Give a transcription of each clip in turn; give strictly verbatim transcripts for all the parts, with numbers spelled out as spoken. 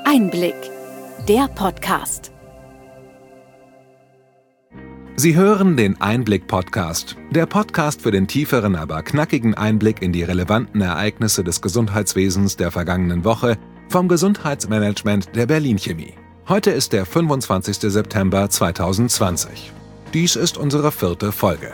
Einblick, der Podcast. Sie hören den Einblick-Podcast, der Podcast für den tieferen, aber knackigen Einblick in die relevanten Ereignisse des Gesundheitswesens der vergangenen Woche vom Gesundheitsmanagement der Berlin Chemie. Heute ist der fünfundzwanzigster September zweitausendzwanzig. Dies ist unsere vierte Folge.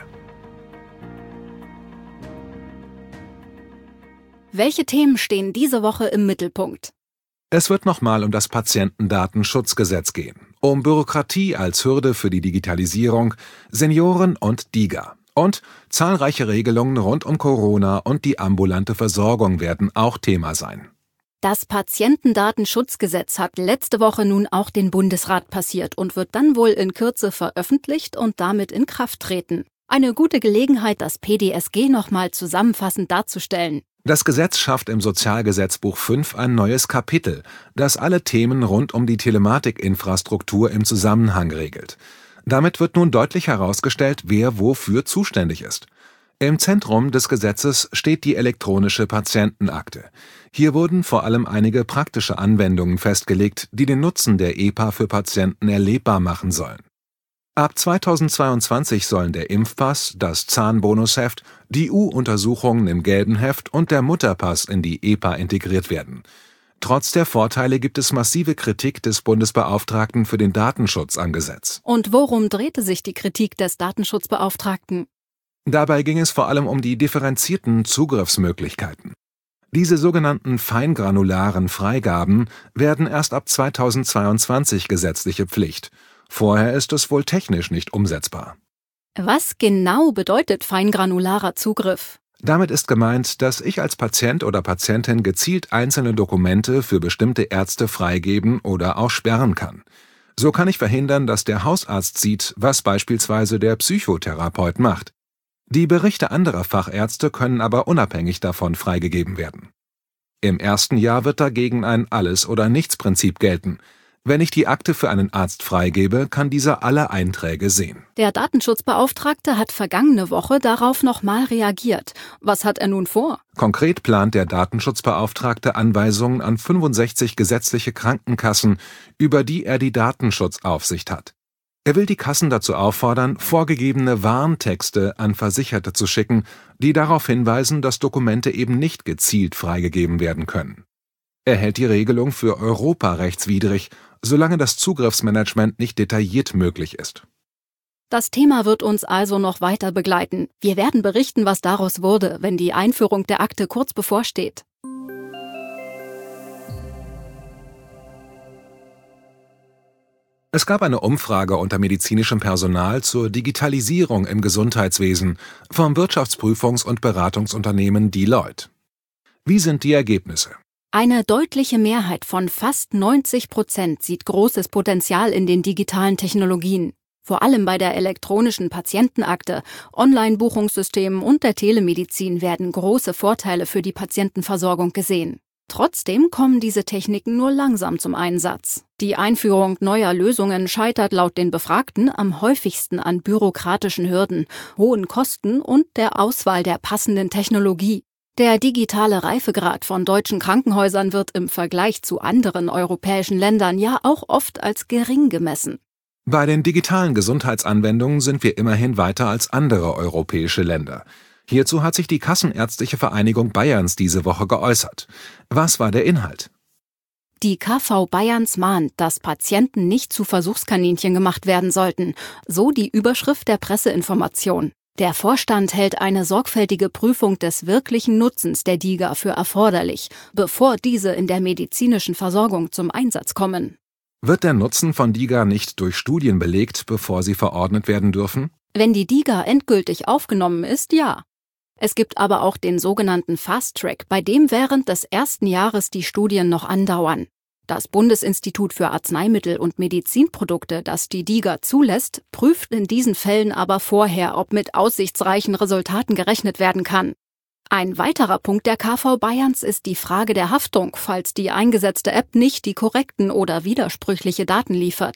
Welche Themen stehen diese Woche im Mittelpunkt? Es wird nochmal um das Patientendatenschutzgesetz gehen, um Bürokratie als Hürde für die Digitalisierung, Senioren und DiGA. Und zahlreiche Regelungen rund um Corona und die ambulante Versorgung werden auch Thema sein. Das Patientendatenschutzgesetz hat letzte Woche nun auch den Bundesrat passiert und wird dann wohl in Kürze veröffentlicht und damit in Kraft treten. Eine gute Gelegenheit, das P D S G nochmal zusammenfassend darzustellen. Das Gesetz schafft im Sozialgesetzbuch fünf ein neues Kapitel, das alle Themen rund um die Telematikinfrastruktur im Zusammenhang regelt. Damit wird nun deutlich herausgestellt, wer wofür zuständig ist. Im Zentrum des Gesetzes steht die elektronische Patientenakte. Hier wurden vor allem einige praktische Anwendungen festgelegt, die den Nutzen der E P A für Patienten erlebbar machen sollen. Ab zweitausendzweiundzwanzig sollen der Impfpass, das Zahnbonusheft, die U-Untersuchungen im gelben Heft und der Mutterpass in die E P A integriert werden. Trotz der Vorteile gibt es massive Kritik des Bundesbeauftragten für den Datenschutz am Gesetz. Und worum drehte sich die Kritik des Datenschutzbeauftragten? Dabei ging es vor allem um die differenzierten Zugriffsmöglichkeiten. Diese sogenannten feingranularen Freigaben werden erst ab zweitausendzweiundzwanzig gesetzliche Pflicht. Vorher ist es wohl technisch nicht umsetzbar. Was genau bedeutet feingranularer Zugriff? Damit ist gemeint, dass ich als Patient oder Patientin gezielt einzelne Dokumente für bestimmte Ärzte freigeben oder auch sperren kann. So kann ich verhindern, dass der Hausarzt sieht, was beispielsweise der Psychotherapeut macht. Die Berichte anderer Fachärzte können aber unabhängig davon freigegeben werden. Im ersten Jahr wird dagegen ein Alles-oder-Nichts-Prinzip gelten. Wenn ich die Akte für einen Arzt freigebe, kann dieser alle Einträge sehen. Der Datenschutzbeauftragte hat vergangene Woche darauf nochmal reagiert. Was hat er nun vor? Konkret plant der Datenschutzbeauftragte Anweisungen an fünfundsechzig gesetzliche Krankenkassen, über die er die Datenschutzaufsicht hat. Er will die Kassen dazu auffordern, vorgegebene Warntexte an Versicherte zu schicken, die darauf hinweisen, dass Dokumente eben nicht gezielt freigegeben werden können. Er hält die Regelung für europarechtswidrig, solange das Zugriffsmanagement nicht detailliert möglich ist. Das Thema wird uns also noch weiter begleiten. Wir werden berichten, was daraus wurde, wenn die Einführung der Akte kurz bevorsteht. Es gab eine Umfrage unter medizinischem Personal zur Digitalisierung im Gesundheitswesen vom Wirtschaftsprüfungs- und Beratungsunternehmen Deloitte. Wie sind die Ergebnisse? Eine deutliche Mehrheit von fast neunzig Prozent sieht großes Potenzial in den digitalen Technologien. Vor allem bei der elektronischen Patientenakte, Online-Buchungssystemen und der Telemedizin werden große Vorteile für die Patientenversorgung gesehen. Trotzdem kommen diese Techniken nur langsam zum Einsatz. Die Einführung neuer Lösungen scheitert laut den Befragten am häufigsten an bürokratischen Hürden, hohen Kosten und der Auswahl der passenden Technologie. Der digitale Reifegrad von deutschen Krankenhäusern wird im Vergleich zu anderen europäischen Ländern ja auch oft als gering gemessen. Bei den digitalen Gesundheitsanwendungen sind wir immerhin weiter als andere europäische Länder. Hierzu hat sich die Kassenärztliche Vereinigung Bayerns diese Woche geäußert. Was war der Inhalt? Die K V Bayerns mahnt, dass Patienten nicht zu Versuchskaninchen gemacht werden sollten, so die Überschrift der Presseinformation. Der Vorstand hält eine sorgfältige Prüfung des wirklichen Nutzens der DiGA für erforderlich, bevor diese in der medizinischen Versorgung zum Einsatz kommen. Wird der Nutzen von DiGA nicht durch Studien belegt, bevor sie verordnet werden dürfen? Wenn die DiGA endgültig aufgenommen ist, ja. Es gibt aber auch den sogenannten Fast Track, bei dem während des ersten Jahres die Studien noch andauern. Das Bundesinstitut für Arzneimittel und Medizinprodukte, das die DiGA zulässt, prüft in diesen Fällen aber vorher, ob mit aussichtsreichen Resultaten gerechnet werden kann. Ein weiterer Punkt der K V Bayerns ist die Frage der Haftung, falls die eingesetzte App nicht die korrekten oder widersprüchliche Daten liefert.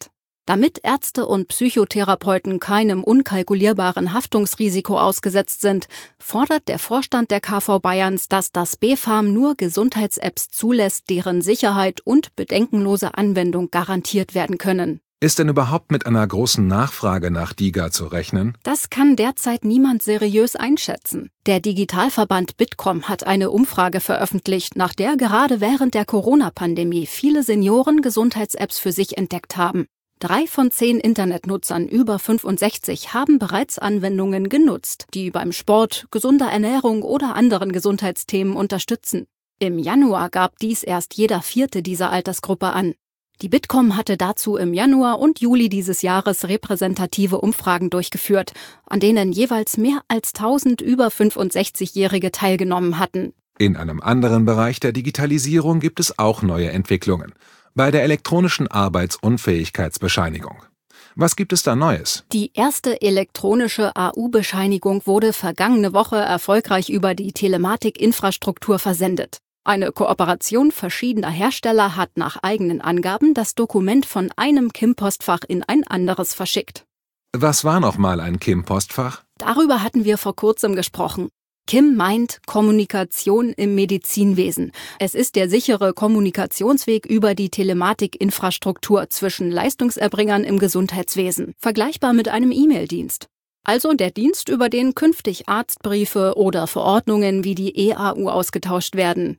Damit Ärzte und Psychotherapeuten keinem unkalkulierbaren Haftungsrisiko ausgesetzt sind, fordert der Vorstand der K V Bayerns, dass das B Fam nur Gesundheits-Apps zulässt, deren Sicherheit und bedenkenlose Anwendung garantiert werden können. Ist denn überhaupt mit einer großen Nachfrage nach DiGA zu rechnen? Das kann derzeit niemand seriös einschätzen. Der Digitalverband Bitkom hat eine Umfrage veröffentlicht, nach der gerade während der Corona-Pandemie viele Senioren Gesundheits-Apps für sich entdeckt haben. Drei von zehn Internetnutzern über fünfundsechzig haben bereits Anwendungen genutzt, die beim Sport, gesunder Ernährung oder anderen Gesundheitsthemen unterstützen. Im Januar gab dies erst jeder Vierte dieser Altersgruppe an. Die Bitkom hatte dazu im Januar und Juli dieses Jahres repräsentative Umfragen durchgeführt, an denen jeweils mehr als tausend über fünfundsechzigjährige teilgenommen hatten. In einem anderen Bereich der Digitalisierung gibt es auch neue Entwicklungen. Bei der elektronischen Arbeitsunfähigkeitsbescheinigung. Was gibt es da Neues? Die erste elektronische A U-Bescheinigung wurde vergangene Woche erfolgreich über die Telematik-Infrastruktur versendet. Eine Kooperation verschiedener Hersteller hat nach eigenen Angaben das Dokument von einem K I M-Postfach in ein anderes verschickt. Was war nochmal ein K I M-Postfach? Darüber hatten wir vor kurzem gesprochen. K I M meint Kommunikation im Medizinwesen. Es ist der sichere Kommunikationsweg über die Telematik-Infrastruktur zwischen Leistungserbringern im Gesundheitswesen, vergleichbar mit einem E-Mail-Dienst. Also der Dienst, über den künftig Arztbriefe oder Verordnungen wie die E A U ausgetauscht werden.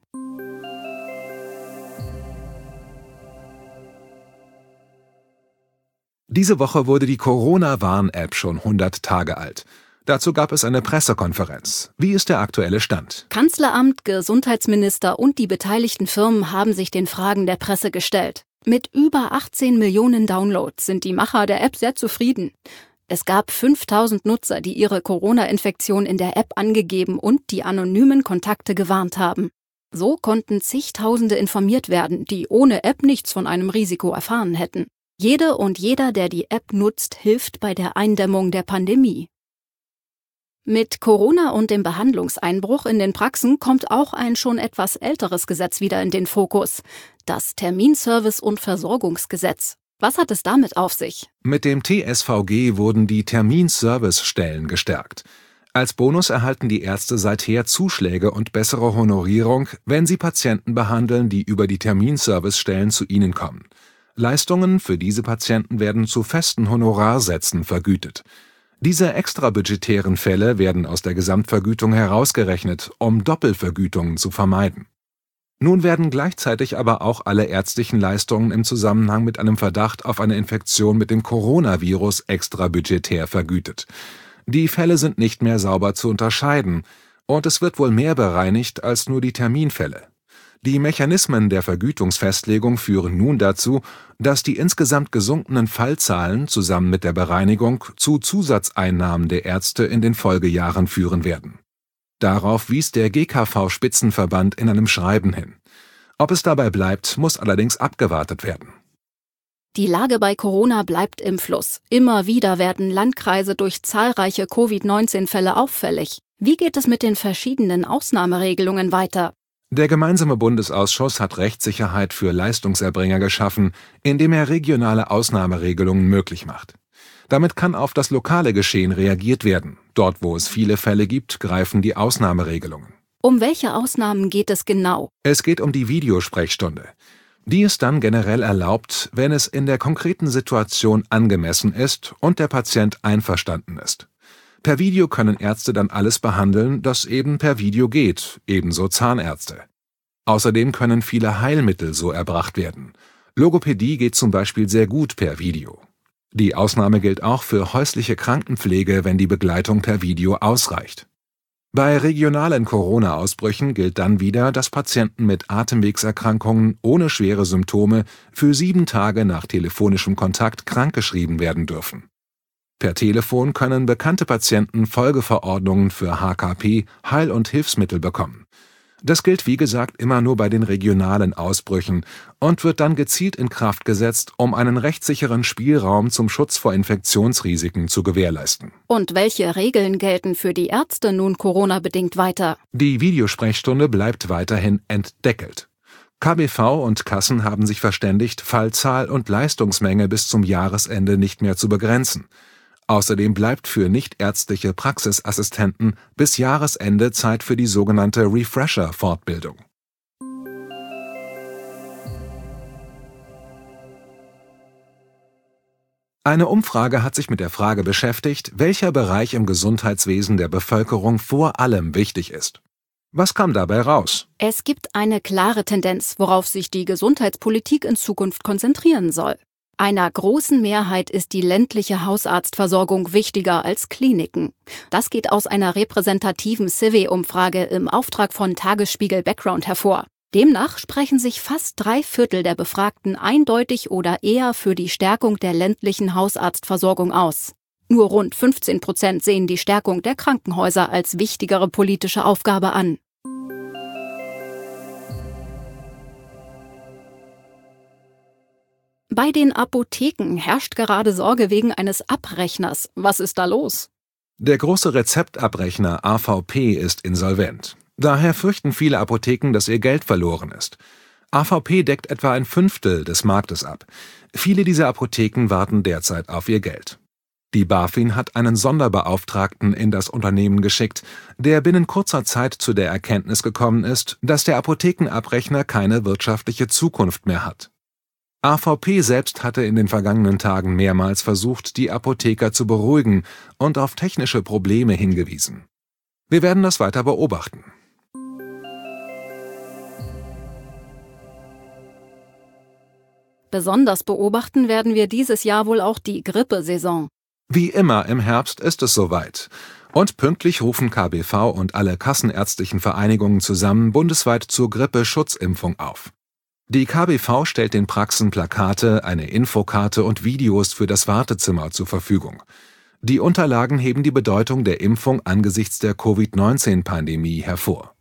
Diese Woche wurde die Corona-Warn-App schon hundert Tage alt. Dazu gab es eine Pressekonferenz. Wie ist der aktuelle Stand? Kanzleramt, Gesundheitsminister und die beteiligten Firmen haben sich den Fragen der Presse gestellt. Mit über achtzehn Millionen Downloads sind die Macher der App sehr zufrieden. Es gab fünftausend Nutzer, die ihre Corona-Infektion in der App angegeben und die anonymen Kontakte gewarnt haben. So konnten zigtausende informiert werden, die ohne App nichts von einem Risiko erfahren hätten. Jede und jeder, der die App nutzt, hilft bei der Eindämmung der Pandemie. Mit Corona und dem Behandlungseinbruch in den Praxen kommt auch ein schon etwas älteres Gesetz wieder in den Fokus: das Terminservice- und Versorgungsgesetz. Was hat es damit auf sich? Mit dem T S V G wurden die Terminservicestellen gestärkt. Als Bonus erhalten die Ärzte seither Zuschläge und bessere Honorierung, wenn sie Patienten behandeln, die über die Terminservicestellen zu ihnen kommen. Leistungen für diese Patienten werden zu festen Honorarsätzen vergütet. Diese extrabudgetären Fälle werden aus der Gesamtvergütung herausgerechnet, um Doppelvergütungen zu vermeiden. Nun werden gleichzeitig aber auch alle ärztlichen Leistungen im Zusammenhang mit einem Verdacht auf eine Infektion mit dem Coronavirus extrabudgetär vergütet. Die Fälle sind nicht mehr sauber zu unterscheiden, und es wird wohl mehr bereinigt als nur die Terminfälle. Die Mechanismen der Vergütungsfestlegung führen nun dazu, dass die insgesamt gesunkenen Fallzahlen zusammen mit der Bereinigung zu Zusatzeinnahmen der Ärzte in den Folgejahren führen werden. Darauf wies der G K V-Spitzenverband in einem Schreiben hin. Ob es dabei bleibt, muss allerdings abgewartet werden. Die Lage bei Corona bleibt im Fluss. Immer wieder werden Landkreise durch zahlreiche Covid neunzehn Fälle auffällig. Wie geht es mit den verschiedenen Ausnahmeregelungen weiter? Der gemeinsame Bundesausschuss hat Rechtssicherheit für Leistungserbringer geschaffen, indem er regionale Ausnahmeregelungen möglich macht. Damit kann auf das lokale Geschehen reagiert werden. Dort, wo es viele Fälle gibt, greifen die Ausnahmeregelungen. Um welche Ausnahmen geht es genau? Es geht um die Videosprechstunde. Die ist dann generell erlaubt, wenn es in der konkreten Situation angemessen ist und der Patient einverstanden ist. Per Video können Ärzte dann alles behandeln, das eben per Video geht, ebenso Zahnärzte. Außerdem können viele Heilmittel so erbracht werden. Logopädie geht zum Beispiel sehr gut per Video. Die Ausnahme gilt auch für häusliche Krankenpflege, wenn die Begleitung per Video ausreicht. Bei regionalen Corona-Ausbrüchen gilt dann wieder, dass Patienten mit Atemwegserkrankungen ohne schwere Symptome für sieben Tage nach telefonischem Kontakt krankgeschrieben werden dürfen. Per Telefon können bekannte Patienten Folgeverordnungen für H K P, Heil- und Hilfsmittel bekommen. Das gilt wie gesagt immer nur bei den regionalen Ausbrüchen und wird dann gezielt in Kraft gesetzt, um einen rechtssicheren Spielraum zum Schutz vor Infektionsrisiken zu gewährleisten. Und welche Regeln gelten für die Ärzte nun Corona-bedingt weiter? Die Videosprechstunde bleibt weiterhin entdeckelt. K B V und Kassen haben sich verständigt, Fallzahl und Leistungsmenge bis zum Jahresende nicht mehr zu begrenzen. Außerdem bleibt für nichtärztliche Praxisassistenten bis Jahresende Zeit für die sogenannte Refresher-Fortbildung. Eine Umfrage hat sich mit der Frage beschäftigt, welcher Bereich im Gesundheitswesen der Bevölkerung vor allem wichtig ist. Was kam dabei raus? Es gibt eine klare Tendenz, worauf sich die Gesundheitspolitik in Zukunft konzentrieren soll. Einer großen Mehrheit ist die ländliche Hausarztversorgung wichtiger als Kliniken. Das geht aus einer repräsentativen Survey-Umfrage im Auftrag von Tagesspiegel Background hervor. Demnach sprechen sich fast drei Viertel der Befragten eindeutig oder eher für die Stärkung der ländlichen Hausarztversorgung aus. Nur rund fünfzehn Prozent sehen die Stärkung der Krankenhäuser als wichtigere politische Aufgabe an. Bei den Apotheken herrscht gerade Sorge wegen eines Abrechners. Was ist da los? Der große Rezeptabrechner A V P ist insolvent. Daher fürchten viele Apotheken, dass ihr Geld verloren ist. A V P deckt etwa ein Fünftel des Marktes ab. Viele dieser Apotheken warten derzeit auf ihr Geld. Die BaFin hat einen Sonderbeauftragten in das Unternehmen geschickt, der binnen kurzer Zeit zu der Erkenntnis gekommen ist, dass der Apothekenabrechner keine wirtschaftliche Zukunft mehr hat. A V P selbst hatte in den vergangenen Tagen mehrmals versucht, die Apotheker zu beruhigen und auf technische Probleme hingewiesen. Wir werden das weiter beobachten. Besonders beobachten werden wir dieses Jahr wohl auch die Grippesaison. Wie immer im Herbst ist es soweit. Und pünktlich rufen K B V und alle kassenärztlichen Vereinigungen zusammen bundesweit zur Grippeschutzimpfung auf. Die K B V stellt den Praxen Plakate, eine Infokarte und Videos für das Wartezimmer zur Verfügung. Die Unterlagen heben die Bedeutung der Impfung angesichts der Covid neunzehn Pandemie hervor.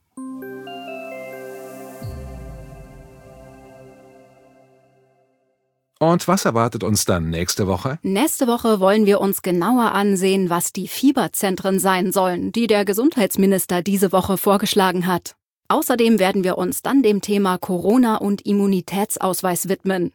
Und was erwartet uns dann nächste Woche? Nächste Woche wollen wir uns genauer ansehen, was die Fieberzentren sein sollen, die der Gesundheitsminister diese Woche vorgeschlagen hat. Außerdem werden wir uns dann dem Thema Corona und Immunitätsausweis widmen.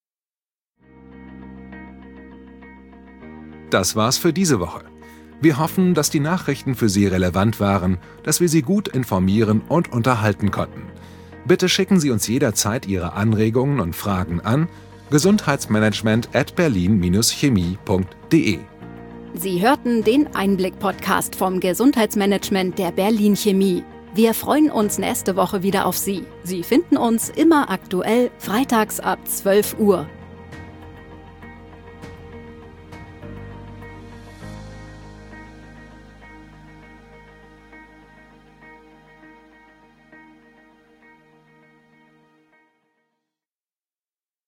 Das war's für diese Woche. Wir hoffen, dass die Nachrichten für Sie relevant waren, dass wir Sie gut informieren und unterhalten konnten. Bitte schicken Sie uns jederzeit Ihre Anregungen und Fragen an gesundheitsmanagement at berlin chemie punkt de. Sie hörten den Einblick-Podcast vom Gesundheitsmanagement der Berlin Chemie. Wir freuen uns nächste Woche wieder auf Sie. Sie finden uns immer aktuell freitags ab zwölf Uhr.